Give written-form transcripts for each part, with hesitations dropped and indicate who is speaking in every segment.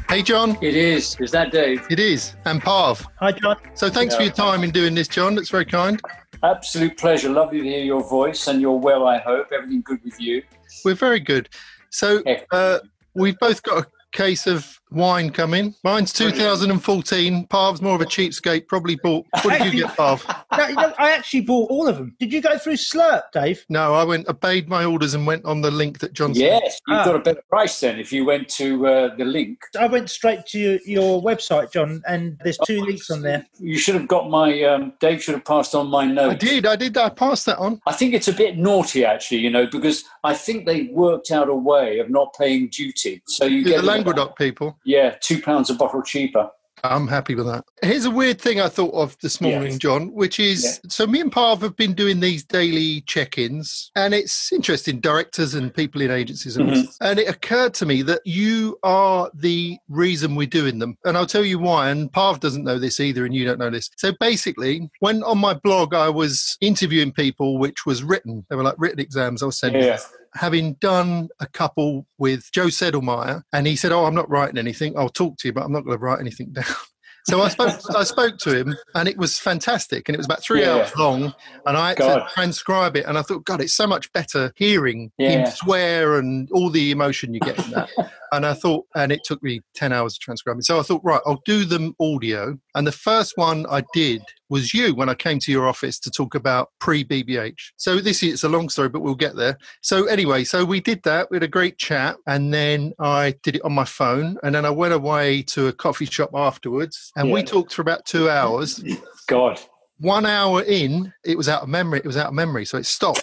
Speaker 1: Hey, John.
Speaker 2: It is. Is that Dave?
Speaker 1: It is. And Parv.
Speaker 3: Hi, John.
Speaker 1: So thanks for your time in doing this, John. That's very kind.
Speaker 2: Absolute pleasure. Lovely to hear your voice, and you're well, I hope. Everything good with you?
Speaker 1: We're very good. So we've both got a case of wine coming. Mine's 2014. Parv's more of a cheapskate. Probably bought. What did you get, Parv?
Speaker 3: No, I actually bought all of them. Did you go through Slurp, Dave?
Speaker 1: No, I obeyed my orders and went on the link that John sent.
Speaker 2: Yes, you've got a better price then if you went to the link.
Speaker 3: I went straight to your website, John, and there's two links on there.
Speaker 2: You should have got my... Dave should have passed on my notes.
Speaker 1: I did. I passed that on.
Speaker 2: I think it's a bit naughty, actually, because I think they worked out a way of not paying duty. So you get
Speaker 1: the Languedoc people.
Speaker 2: Yeah, £2 a bottle cheaper.
Speaker 1: I'm happy with that. Here's a weird thing I thought of this morning, John, which is, so me and Parv have been doing these daily check-ins, and it's interesting, directors and people in agencies. And it occurred to me that you are the reason we're doing them. And I'll tell you why, and Parv doesn't know this either, and you don't know this. So basically, when on my blog I was interviewing people, which was written, they were like written exams I was sending. Having done a couple with Joe Sedlmeyer, and he said, I'm not writing anything. I'll talk to you, but I'm not going to write anything down. So I spoke to him, and it was fantastic. And it was about 3 hours long, and I had to transcribe it. And I thought, God, it's so much better hearing him swear and all the emotion you get in that. And I thought, and it took me 10 hours to transcribe it. So I thought, right, I'll do them audio. And the first one I did was you when I came to your office to talk about pre-BBH. So it's a long story, but we'll get there. So anyway, so we did that. We had a great chat. And then I did it on my phone. And then I went away to a coffee shop afterwards. And we talked for about 2 hours.
Speaker 2: God. 1
Speaker 1: hour in, it was out of memory. So it stopped.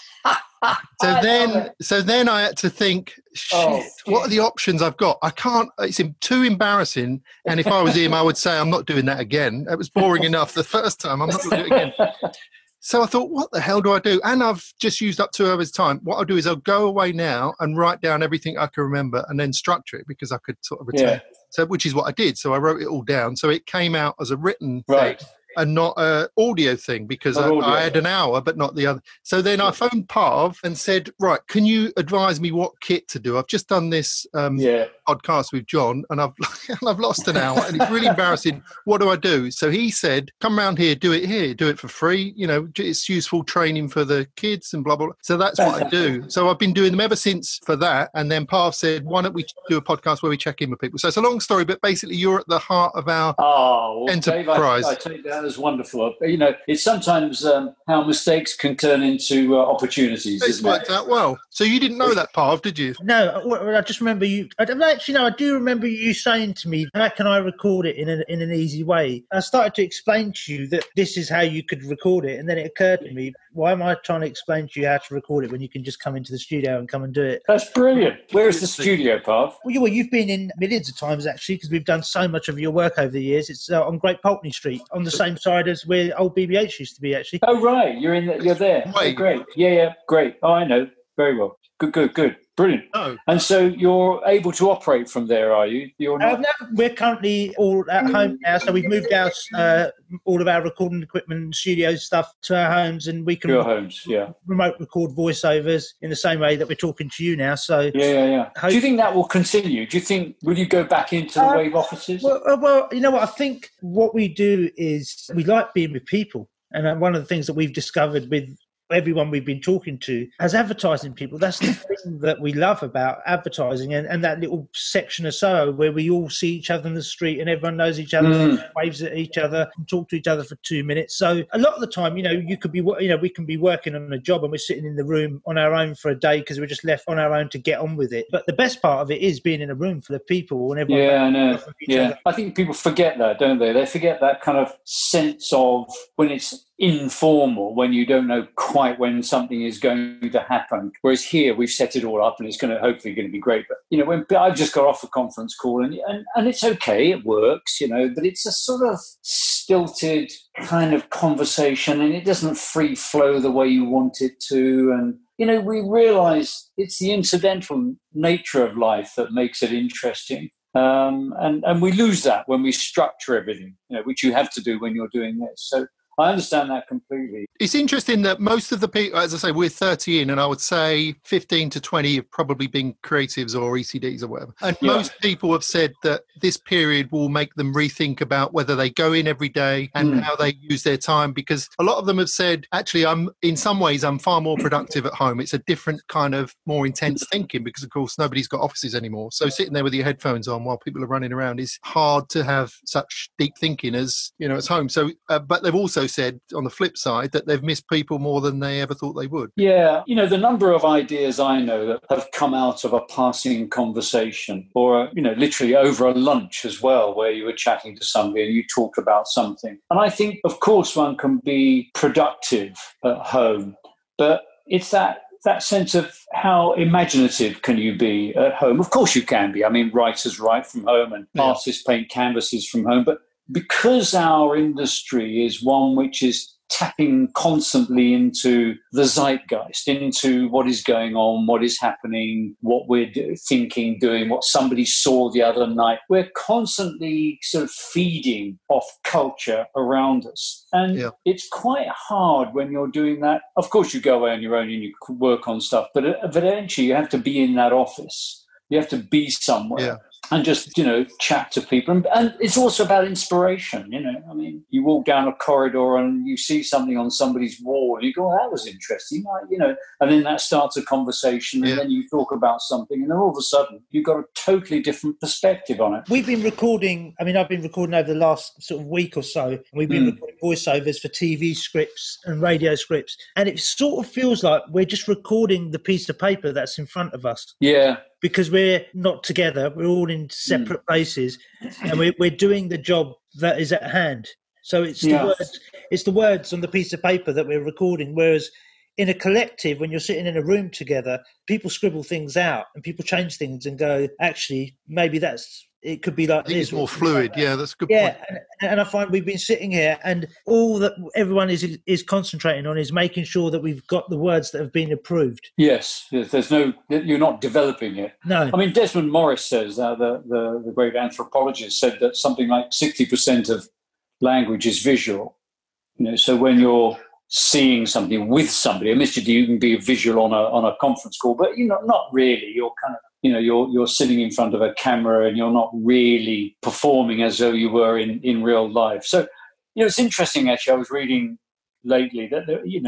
Speaker 1: So then I had to think, what are the options I've got? I can't, it's too embarrassing. And if I was him, I would say, I'm not doing that again. It was boring enough the first time. I'm not going to do it again. So I thought, what the hell do I do? And I've just used up 2 hours' time. What I'll do is I'll go away now and write down everything I can remember and then structure it because I could sort of retain. So, which is what I did. So I wrote it all down. So it came out as a written thing. And not an audio thing because I had an hour, but not the other. So then I phoned Parv and said, right, can you advise me what kit to do? I've just done this podcast with John and I've lost an hour and it's really embarrassing. What do I do? So he said, come round here, do it for free. It's useful training for the kids and blah, blah, blah. So that's what I do. So I've been doing them ever since for that. And then Parv said, why don't we do a podcast where we check in with people? So it's a long story, but basically you're at the heart of our enterprise.
Speaker 2: Dave, I take that as wonderful. It's sometimes how mistakes can turn into opportunities.
Speaker 1: It's worked out well. So you didn't know that, Parv, did you?
Speaker 3: No, I just remember you. I do remember you saying to me, how can I record it in an easy way? I started to explain to you that this is how you could record it. And then it occurred to me, why am I trying to explain to you how to record it when you can just come into the studio and come and do it?
Speaker 2: That's brilliant. Where is the studio, Parv?
Speaker 3: Well, you've been in millions of times, actually, because we've done so much of your work over the years. It's on Great Pulteney Street, on the same side as where old BBH used to be, actually.
Speaker 2: Oh, right. You're there. Oh, great. Yeah, great. Oh, I know. Very well. Good. Brilliant. Oh. And so you're able to operate from there, are you? You're not...
Speaker 3: No, we're currently all at home now, so we've moved out all of our recording equipment and studio stuff to our homes, and we can remote record voiceovers in the same way that we're talking to you now. So
Speaker 2: yeah. Do you think that will continue? Will you go back into the Wave offices?
Speaker 3: Well, you know what? I think what we do is we like being with people, and one of the things that we've discovered with everyone we've been talking to as advertising people, that's the thing that we love about advertising and that little section of Soho where we all see each other in the street and everyone knows each other, waves at each other and talk to each other for 2 minutes. So a lot of the time, we can be working on a job and we're sitting in the room on our own for a day because we're just left on our own to get on with it. But the best part of it is being in a room full of people and everyone.
Speaker 2: Yeah, I know. Yeah, I think people forget that, don't they? They forget that kind of sense of when it's informal, when you don't know quite when something is going to happen. Whereas here we've set it all up and it's hopefully going to be great. But when I've just got off a conference call and it's okay, it works, but it's a sort of stilted kind of conversation and it doesn't free flow the way you want it to. And we realise it's the incidental nature of life that makes it interesting. And we lose that when we structure everything, which you have to do when you're doing this. So I understand that completely.
Speaker 1: It's interesting that most of the people, as I say, we're 30 in, and I would say 15 to 20 have probably been creatives or ECDs or whatever. And most people have said that this period will make them rethink about whether they go in every day and how they use their time, because a lot of them have said, actually, in some ways, I'm far more productive at home. It's a different kind of more intense thinking because, of course, nobody's got offices anymore. So sitting there with your headphones on while people are running around is hard to have such deep thinking as, as home. So, but they've also said on the flip side that they've missed people more than they ever thought they would.
Speaker 2: Yeah. The number of ideas I know that have come out of a passing conversation or, literally over a lunch as well, where you were chatting to somebody and you talked about something. And I think, of course, one can be productive at home, but it's that sense of how imaginative can you be at home? Of course you can be. I mean, writers write from home and artists paint canvases from home, but because our industry is one which is tapping constantly into the zeitgeist, into what is going on, what is happening, what we're thinking, doing, what somebody saw the other night. We're constantly sort of feeding off culture around us. And it's quite hard when you're doing that. Of course, you go away on your own and you work on stuff, but eventually you have to be in that office. You have to be somewhere. Yeah. And just, chat to people. And it's also about inspiration, I mean, you walk down a corridor and you see something on somebody's wall and you go, oh, that was interesting, and then that starts a conversation and then you talk about something and then all of a sudden you've got a totally different perspective on it.
Speaker 3: We've been recording, I've been recording over the last sort of week or so, and we've been recording voiceovers for TV scripts and radio scripts. And it sort of feels like we're just recording the piece of paper that's in front of us.
Speaker 2: Yeah.
Speaker 3: Because we're not together, we're all in separate places, and we're doing the job that is at hand. So it's the words on the piece of paper that we're recording. Whereas in a collective, when you're sitting in a room together, people scribble things out and people change things and go, actually, maybe it could be like this.
Speaker 1: It's more fluid. Yeah, that's a good point.
Speaker 3: And I find we've been sitting here and all that everyone is concentrating on is making sure that we've got the words that have been approved.
Speaker 2: Yes. You're not developing it.
Speaker 3: No.
Speaker 2: I mean, Desmond Morris says, the great anthropologist, said that something like 60% of language is visual. So when you're seeing something with somebody, admittedly you can be visual on a conference call, but not really. You're kind of you're sitting in front of a camera and you're not really performing as though you were in real life. So, it's interesting, actually. I was reading lately that,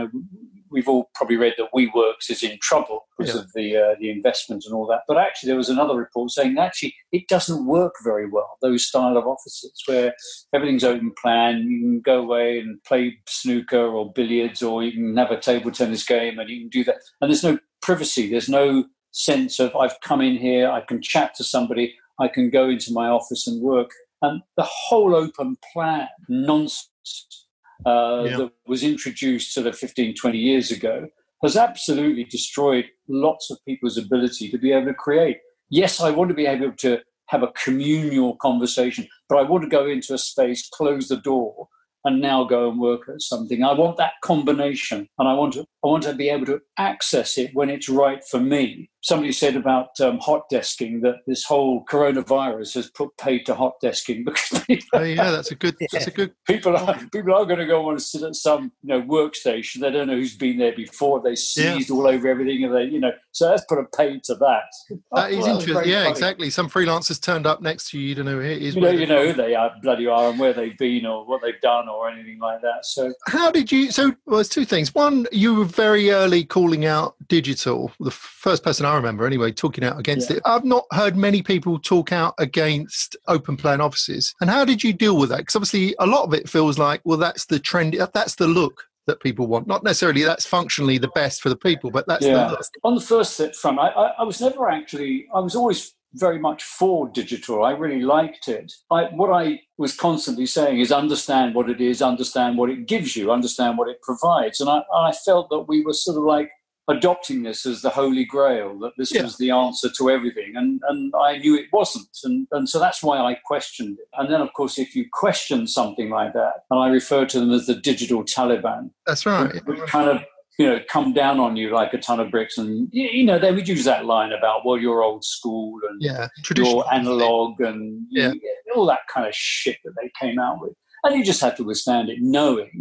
Speaker 2: we've all probably read that WeWorks is in trouble because of the investment and all that. But actually, there was another report saying actually it doesn't work very well, those style of offices where everything's open plan. You can go away and play snooker or billiards, or you can have a table tennis game and you can do that. And there's no privacy. There's no sense of I've come in here, I can chat to somebody, I can go into my office and work. And the whole open plan nonsense that was introduced sort of 15, 20 years ago has absolutely destroyed lots of people's ability to be able to create. Yes, I want to be able to have a communal conversation, but I want to go into a space, close the door, and now go and work at something. I want that combination, and I want to be able to access it when it's right for me. Somebody said about hot desking that this whole coronavirus has put paid to hot desking because
Speaker 1: that's a good.
Speaker 2: People are going to go and sit at some workstation. They don't know who's been there before. They seized all over everything, and so let's put a paid to that.
Speaker 1: That is interesting. Yeah, exactly. Some freelancers turned up next to you. You don't know who it is.
Speaker 2: You know who they are, bloody are, and where they've been or what they've done or anything like that. So
Speaker 1: how did you? So there's two things. One, you were very early calling out digital. The first person I remember anyway talking out against it. I've not heard many people talk out against open plan offices. And how did you deal with that? Because obviously a lot of it feels like, well, that's the trend, that's the look that people want. Not necessarily that's functionally the best for the people, but that's the look.
Speaker 2: On the first front, I was never actually, I was always very much for digital. I really liked it. What I was constantly saying is understand what it is, understand what it gives you, understand what it provides. And I felt that we were sort of like adopting this as the holy grail, that this was the answer to everything. And I knew it wasn't. And so that's why I questioned it. And then, of course, if you question something like that, and I refer to them as the digital Taliban.
Speaker 1: That's right.
Speaker 2: Which kind of, come down on you like a ton of bricks. And, they would use that line about, well, you're old school and you're analog and all that kind of shit that they came out with. And you just had to withstand it, knowing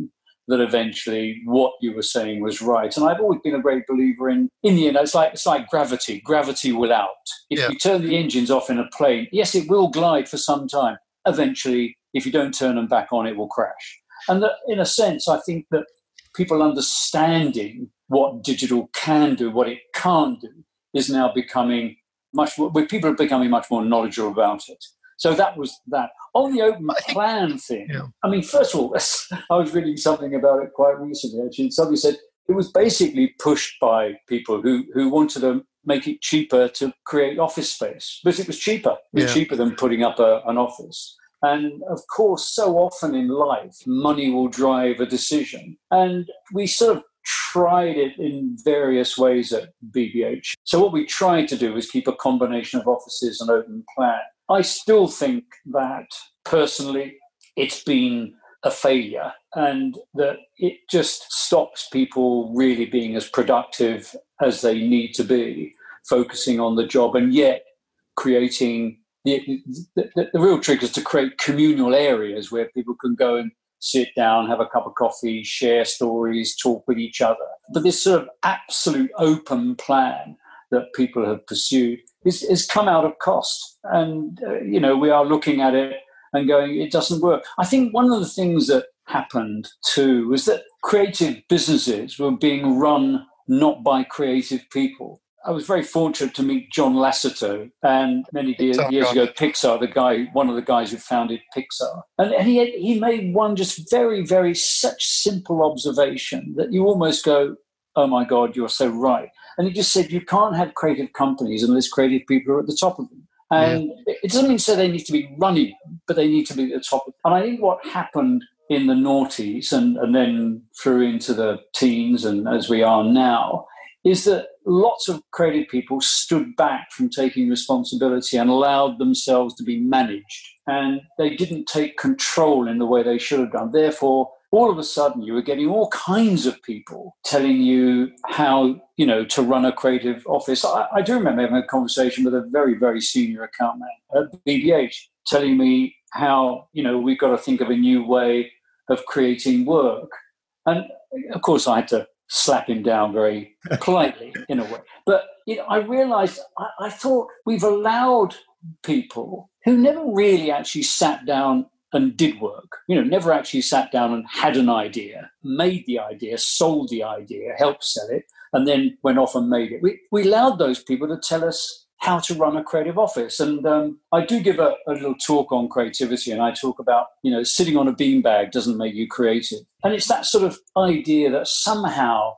Speaker 2: that eventually what you were saying was right. And I've always been a great believer in the end, it's like gravity. Gravity will out. If you turn the engines off in a plane, yes, it will glide for some time. Eventually, if you don't turn them back on, it will crash. And that, in a sense, I think that people understanding what digital can do, what it can't do, is now becoming much more, people are becoming much more knowledgeable about it. So that was that. On the open plan thing, I mean, first of all, I was reading something about it quite recently, actually. Somebody said it was basically pushed by people who wanted to make it cheaper to create office space, because it was cheaper. It was cheaper than putting up an office. And of course, so often in life, money will drive a decision. And we sort of tried it in various ways at BBH. So what we tried to do is keep a combination of offices and open plan. I still think that, personally, it's been a failure, and that it just stops people really being as productive as they need to be, focusing on the job, and yet creating the real trick is to create communal areas where people can go and sit down, have a cup of coffee, share stories, talk with each other. But this sort of absolute open plan that people have pursued is come out of cost. And, we are looking at it and going, it doesn't work. I think one of the things that happened too was that creative businesses were being run not by creative people. I was very fortunate to meet John Lasseter, and many years ago, Pixar, one of the guys who founded Pixar. And he made one just very, very such simple observation that you almost go, oh my God, you're so right. And he just said, you can't have creative companies unless creative people are at the top of them. And it doesn't mean to say they need to be running them, but they need to be at the top of them. And I think what happened in the noughties and then through into the teens and as we are now, is that lots of creative people stood back from taking responsibility and allowed themselves to be managed. And they didn't take control in the way they should have done. Therefore, all of a sudden, you were getting all kinds of people telling you how, to run a creative office. I do remember having a conversation with a very, very senior account man at BBH telling me how, we've got to think of a new way of creating work. And, of course, I had to slap him down very politely in a way. But I realized, I thought we've allowed people who never really actually sat down and did work, never actually sat down and had an idea, made the idea, sold the idea, helped sell it, and then went off and made it. We allowed those people to tell us how to run a creative office. And I do give a little talk on creativity, and I talk about, sitting on a beanbag doesn't make you creative. And it's that sort of idea that somehow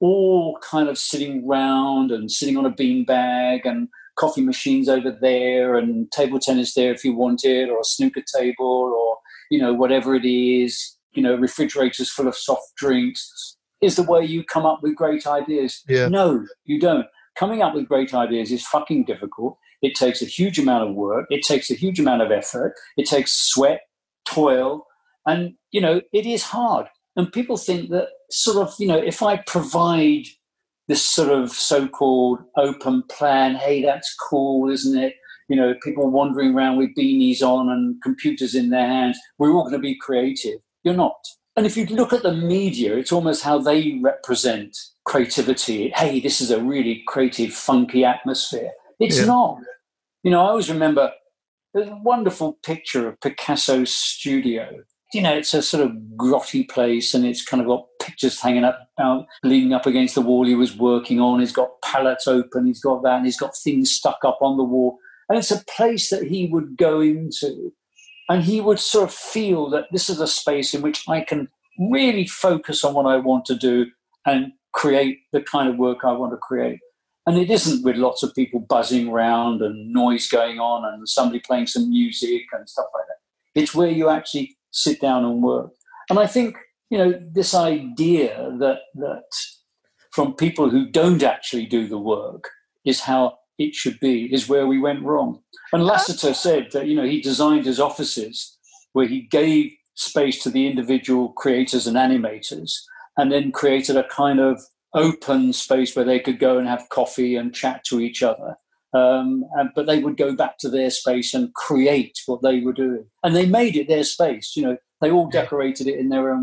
Speaker 2: all kind of sitting round and sitting on a beanbag and coffee machines over there and table tennis there if you want it, or a snooker table, or, whatever it is, refrigerators full of soft drinks, is the way you come up with great ideas. Yeah. No, you don't. Coming up with great ideas is fucking difficult. It takes a huge amount of work. It takes a huge amount of effort. It takes sweat, toil, and, it is hard. And people think that sort of, if I provide this sort of so-called open plan, hey, that's cool, isn't it? People wandering around with beanies on and computers in their hands, we're all going to be creative. You're not. And if you look at the media, it's almost how they represent creativity. Hey, this is a really creative, funky atmosphere. It's not. I always remember there's a wonderful picture of Picasso's studio. It's a sort of grotty place, and it's kind of got pictures hanging up, leaning up against the wall he was working on. He's got palettes open, he's got that, and he's got things stuck up on the wall. And it's a place that he would go into, and he would sort of feel that this is a space in which I can really focus on what I want to do and create the kind of work I want to create. And it isn't with lots of people buzzing around and noise going on and somebody playing some music and stuff like that. It's where you actually sit down and work. And I think, this idea that from people who don't actually do the work is how it should be, is where we went wrong. And Lasseter said that, he designed his offices where he gave space to the individual creators and animators, and then created a kind of open space where they could go and have coffee and chat to each other. But they would go back to their space and create what they were doing. And they made it their space. They all decorated it in their own way.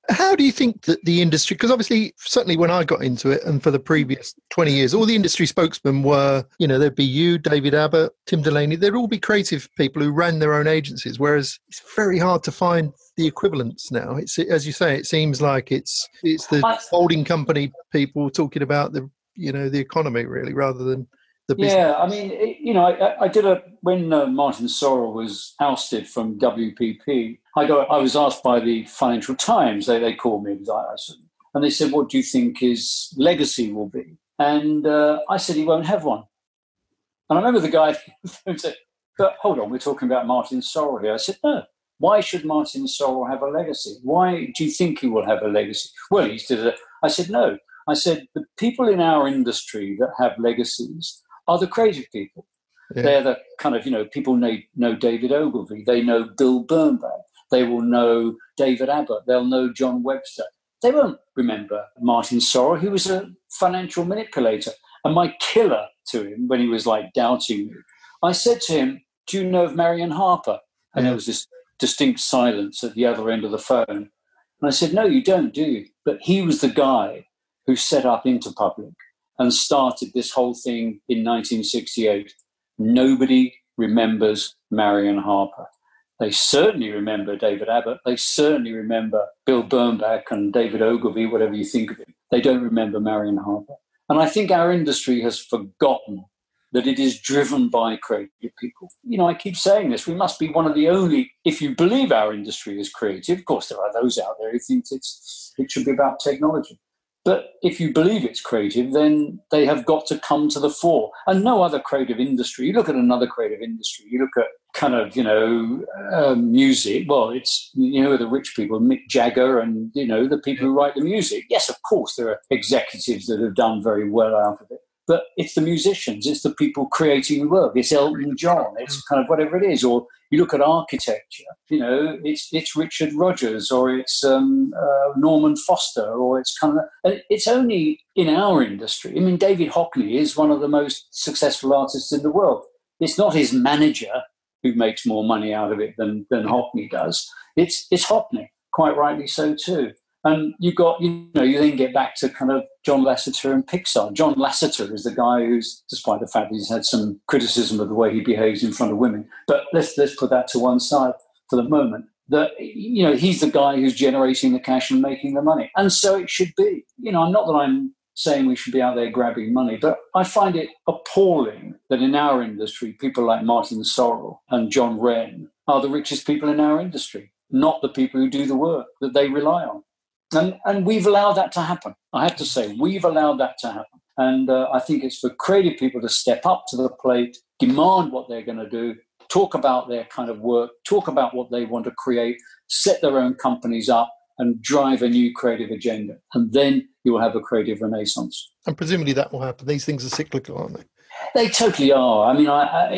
Speaker 1: How do you think that the industry, because obviously, certainly when I got into it and for the previous 20 years, all the industry spokesmen were, there'd be you, David Abbott, Tim Delaney, they'd all be creative people who ran their own agencies, whereas it's very hard to find the equivalents now. It's, as you say, it seems like it's the holding company people talking about the economy really, rather than the business.
Speaker 2: Yeah, I mean, I did when Martin Sorrell was ousted from WPP. I was asked by the Financial Times. They called me, and they said, "What do you think his legacy will be?" And I said, "He won't have one." And I remember the guy who said, "But hold on, we're talking about Martin Sorrell here." I said, "No. Why should Martin Sorrell have a legacy? Why do you think he will have a legacy?" Well, he did it. I said, "No." I said, "The people in our industry that have legacies are the creative people." Yeah. They're the kind of, people know David Ogilvy. They know Bill Bernbach. They will know David Abbott. They'll know John Webster. They won't remember Martin Sorrell, who was a financial manipulator. And my killer to him, when he was doubting me, I said to him, "Do you know of Marion Harper?" And there was this distinct silence at the other end of the phone. And I said, "No, you don't, do you?" But he was the guy who set up Interpublic and started this whole thing in 1968. Nobody remembers Marion Harper. They certainly remember David Abbott. They certainly remember Bill Bernbach and David Ogilvy, whatever you think of him. They don't remember Marion Harper. And I think our industry has forgotten that it is driven by creative people. I keep saying this. We must be one of the only, if you believe our industry is creative, of course there are those out there who think it should be about technology. But if you believe it's creative, then they have got to come to the fore. And no other creative industry. You look at another creative industry. You look at kind of, music. Well, it's, the rich people, Mick Jagger and, the people who write the music. Yes, of course, there are executives that have done very well out of it. But it's the musicians. It's the people creating the work. It's Elton John. It's kind of whatever it is. Or you look at architecture, it's Richard Rogers or it's Norman Foster or it's it's only in our industry. I mean, David Hockney is one of the most successful artists in the world. It's not his manager who makes more money out of it than Hockney does. It's Hockney, quite rightly so too. And you've got, you then get back to kind of John Lasseter and Pixar. John Lasseter is the guy who's, despite the fact that he's had some criticism of the way he behaves in front of women, but let's put that to one side for the moment. That, he's the guy who's generating the cash and making the money. And so it should be. Not that I'm saying we should be out there grabbing money, but I find it appalling that in our industry, people like Martin Sorrell and John Wren are the richest people in our industry, not the people who do the work that they rely on. And we've allowed that to happen. I have to say, we've allowed that to happen. And I think it's for creative people to step up to the plate, demand what they're going to do, talk about their kind of work, talk about what they want to create, set their own companies up and drive a new creative agenda. And then you'll have a creative renaissance.
Speaker 1: And presumably that will happen. These things are cyclical, aren't they?
Speaker 2: They totally are. I mean,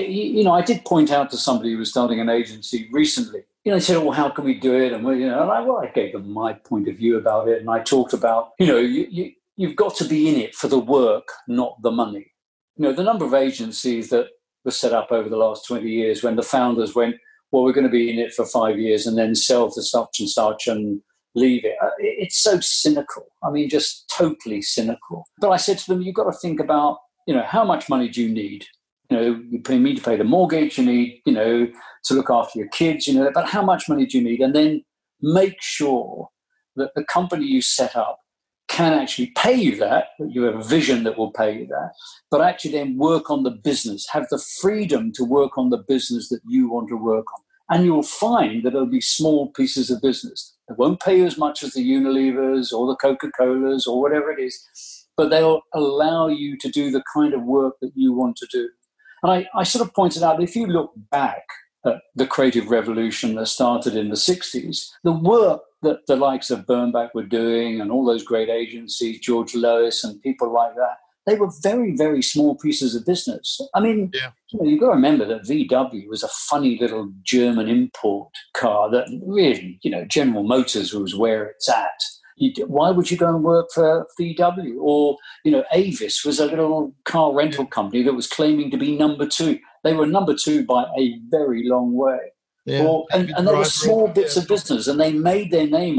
Speaker 2: I did point out to somebody who was starting an agency recently. They said, "Well, how can we do it?" And I gave them my point of view about it, and I talked about, you've got to be in it for the work, not the money. The number of agencies that were set up over the last 20 years when the founders went, "Well, we're going to be in it for 5 years and then sell to such and such and leave it." It's so cynical. I mean, just totally cynical. But I said to them, "You've got to think about, how much money do you need? You need to pay the mortgage, you need, to look after your kids, but how much money do you need? And then make sure that the company you set up can actually pay you that you have a vision that will pay you that, but actually then work on the business, have the freedom to work on the business that you want to work on. And you'll find that there'll be small pieces of business that won't pay you as much as the Unilevers or the Coca-Colas or whatever it is, but they'll allow you to do the kind of work that you want to do." And I sort of pointed out that if you look back at the creative revolution that started in the 60s, the work that the likes of Bernbach were doing and all those great agencies, George Lois and people like that, they were very, very small pieces of business. I mean, you've got to remember that VW was a funny little German import car that really, General Motors was where it's at. Why would you go and work for VW? Or, Avis was a little car rental company that was claiming to be number 2. They were number 2 by a very long way. Yeah. And they were small bits of business, and they made their name on that.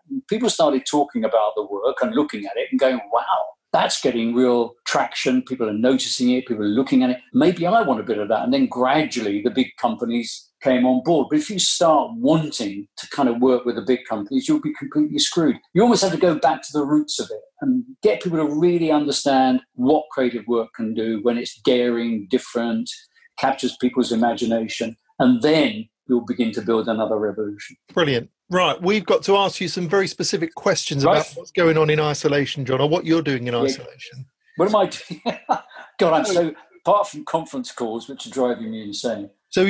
Speaker 2: people started talking about the work and looking at it and going, wow, that's getting real traction. People are noticing it. People are looking at it. Maybe I want a bit of that. And then gradually the big companies came on board. But if you start wanting to kind of work with the big companies, you'll be completely screwed. You almost have to go back to the roots of it and get people to really understand what creative work can do when it's daring, different, captures people's imagination. And then you'll begin to build another revolution.
Speaker 1: Brilliant. Right, we've got to ask you some very specific questions about what's going on in isolation, John, or what you're doing in isolation.
Speaker 2: What am I doing? God, I'm so, apart from conference calls, which are driving me insane.
Speaker 1: So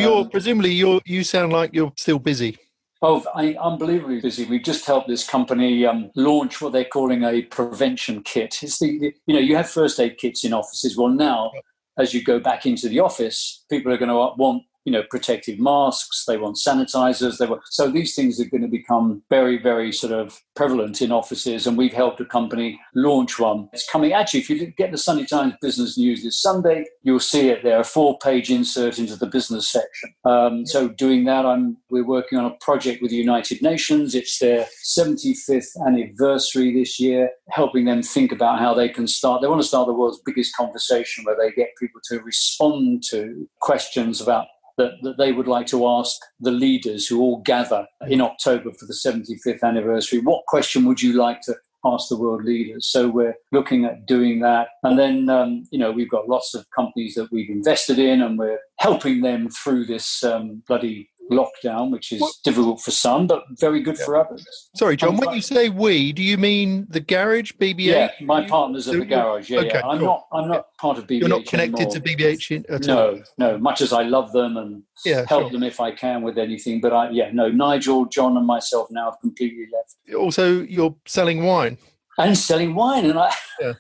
Speaker 1: you sound like you're still busy.
Speaker 2: Oh, I'm unbelievably busy. We've just helped this company launch what they're calling a prevention kit. It's you have first aid kits in offices. Well, now, as you go back into the office, people are going to want protective masks, they want sanitizers, so these things are going to become very, very sort of prevalent in offices, and we've helped a company launch one. It's coming, actually, if you get the Sunday Times Business News this Sunday, you'll see it there, a 4-page insert into the business section. So doing that, we're working on a project with the United Nations. It's their 75th anniversary this year, helping them think about how they want to start the world's biggest conversation where they get people to respond to questions about that they would like to ask the leaders who all gather in October for the 75th anniversary. What question would you like to ask the world leaders? So we're looking at doing that. And then, we've got lots of companies that we've invested in, and we're helping them through this bloody lockdown, which is difficult for some, but very good for others.
Speaker 1: Sorry, John, when you say we, do you mean the garage, BBH?
Speaker 2: Yeah, my partners at the garage. Yeah. I'm not part of BBH.
Speaker 1: You're not connected to BBH at all?
Speaker 2: No, much as I love them and help them if I can with anything. But Nigel, John and myself now have completely left.
Speaker 1: Also, you're selling wine.
Speaker 2: And selling wine. And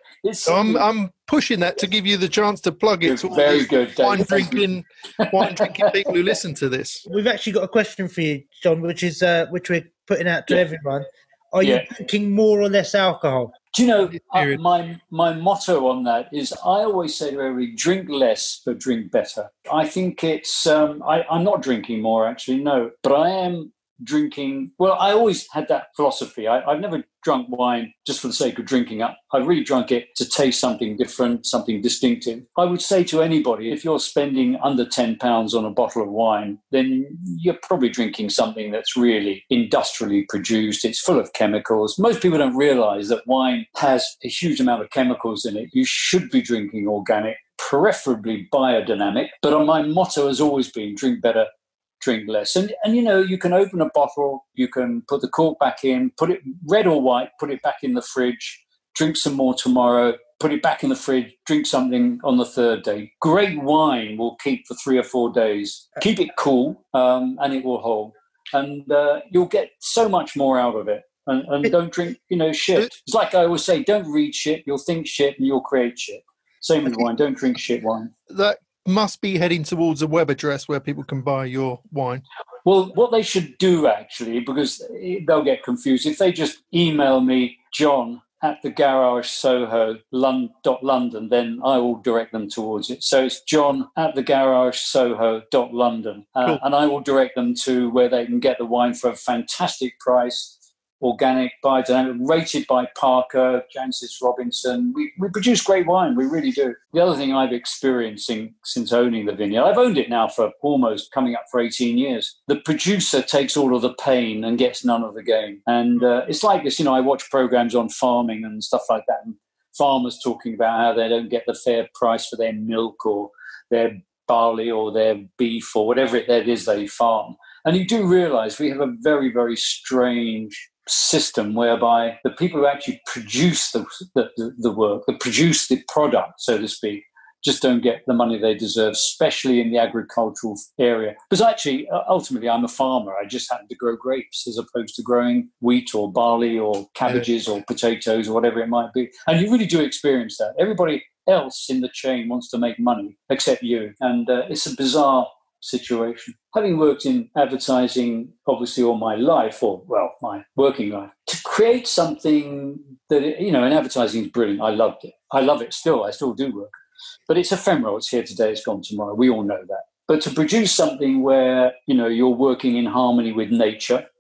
Speaker 1: I'm pushing that to give you the chance to plug it to all
Speaker 2: very good,
Speaker 1: wine drinking people who listen to this.
Speaker 3: We've actually got a question for you, John, which we're putting out to everyone. Are you drinking more or less alcohol?
Speaker 2: Do you know, my motto on that is I always say to everybody, drink less, but drink better. I think it's, I'm not drinking more, actually, no, but I am drinking. Well, I always had that philosophy. I've never drunk wine just for the sake of drinking up. I really drunk it to taste something different, something distinctive. I would say to anybody, if you're spending under £10 on a bottle of wine, then you're probably drinking something that's really industrially produced. It's full of chemicals. Most people don't realize that wine has a huge amount of chemicals in it. You should be drinking organic, preferably biodynamic. But my motto has always been drink better, drink less. And you can open a bottle, you can put the cork back in, put it red or white, put it back in the fridge, drink some more tomorrow, put it back in the fridge, drink something on the third day. Great wine will keep for 3 or 4 days. Keep it cool, and it will hold. And you'll get so much more out of it. And don't drink, shit. It's like I always say, don't read shit, you'll think shit and you'll create shit. Same with wine, don't drink shit wine.
Speaker 1: That must be heading towards a web address where people can buy your wine.
Speaker 2: Well, what they should do, actually, because they'll get confused, if they just email me, john@thegaragesoho.london, then I will direct them towards it. So it's john@thegaragesoho.london,
Speaker 1: cool.
Speaker 2: And I will direct them to where they can get the wine for a fantastic price. Organic, biodynamic, rated by Parker, Jancis Robinson. We produce great wine, we really do. The other thing I've experienced since owning the vineyard, I've owned it now for almost coming up for 18 years. The producer takes all of the pain and gets none of the gain. And it's like this, I watch programs on farming and stuff like that, and farmers talking about how they don't get the fair price for their milk or their barley or their beef or whatever it is they farm. And you do realize we have a very, very strange system whereby the people who actually produce the work, that produce the product, so to speak, just don't get the money they deserve, especially in the agricultural area. Because actually, ultimately, I'm a farmer. I just happen to grow grapes as opposed to growing wheat or barley or cabbages or potatoes or whatever it might be. And you really do experience that. Everybody else in the chain wants to make money except you. And it's a bizarre situation. Having worked in advertising, obviously, all my life, my working life, to create something that, in advertising is brilliant. I loved it. I love it still. I still do work. But it's ephemeral. It's here today. It's gone tomorrow. We all know that. But to produce something where, you're working in harmony with nature,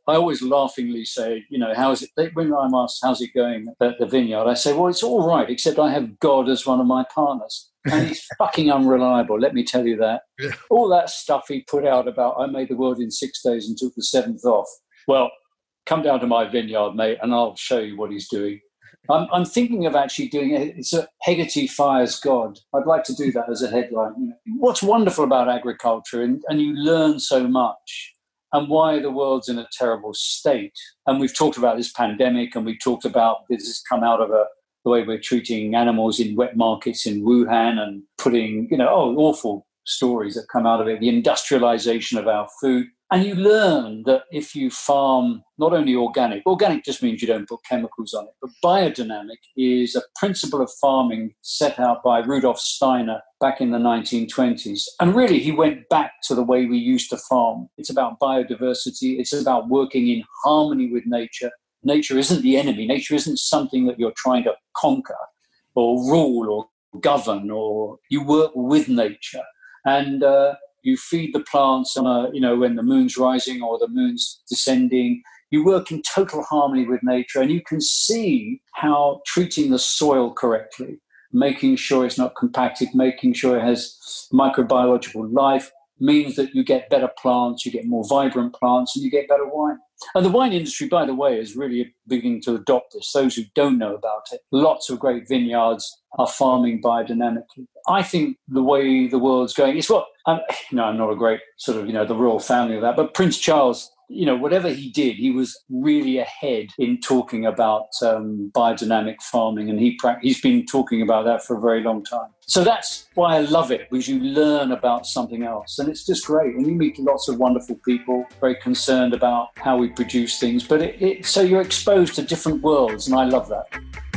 Speaker 2: I always laughingly say, how's it? When I'm asked, how's it going at the vineyard, I say, well, it's all right, except I have God as one of my partners. And he's fucking unreliable, let me tell you that. Yeah. All that stuff he put out about, I made the world in 6 days and took the 7th off. Well, come down to my vineyard, mate, and I'll show you what he's doing. I'm thinking of actually doing it. It's a Hegarty Fires God. I'd like to do that as a headline. What's wonderful about agriculture, and you learn so much, and why the world's in a terrible state. And we've talked about this pandemic, and we've talked about this has come out of the way we're treating animals in wet markets in Wuhan and putting, awful stories that come out of it, the industrialization of our food. And you learn that if you farm not only organic just means you don't put chemicals on it, but biodynamic is a principle of farming set out by Rudolf Steiner back in the 1920s. And really, he went back to the way we used to farm. It's about biodiversity. It's about working in harmony with nature. Nature isn't the enemy. Nature isn't something that you're trying to conquer or rule or govern, or you work with nature. And you feed the plants when the moon's rising or the moon's descending. You work in total harmony with nature, and you can see how treating the soil correctly, making sure it's not compacted, making sure it has microbiological life, means that you get better plants, you get more vibrant plants, and you get better wine. And the wine industry, by the way, is really beginning to adopt this. Those who don't know about it, lots of great vineyards are farming biodynamically. I think the way the world's going is I'm not a great sort of, the royal family of that, but Prince Charles, whatever he did, he was really ahead in talking about biodynamic farming, and he's been talking about that for a very long time. So that's why I love it, because you learn about something else, and it's just great. And you meet lots of wonderful people, very concerned about how we produce things, but so you're exposed to different worlds, and I love that.